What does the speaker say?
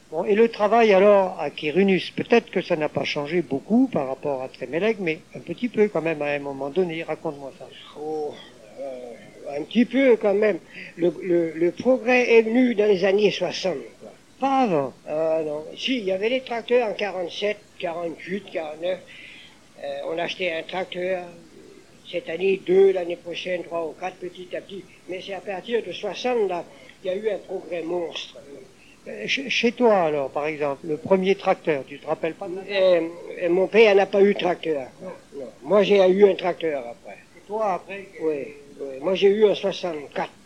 Bon, et le travail alors à Quirinus, peut-être que ça n'a pas changé beaucoup par rapport à Trémélec, mais un petit peu quand même à un moment donné. Raconte-moi ça. Oh, un petit peu quand même. Le progrès est venu dans les années 60. Quoi. Pas avant. Ah non. Si, il y avait les tracteurs en 47, 48, 49. On achetait un tracteur. Cette année, 2, l'année prochaine, 3 ou 4, petit à petit. Mais c'est à partir de 60, là, il y a eu un progrès monstre. Chez toi alors, par exemple, le premier tracteur, tu te rappelles pas de ça? Mon père n'a pas eu de tracteur. Non. Moi, j'ai eu un tracteur après. Et toi après? Oui, oui. Moi, j'ai eu en 64.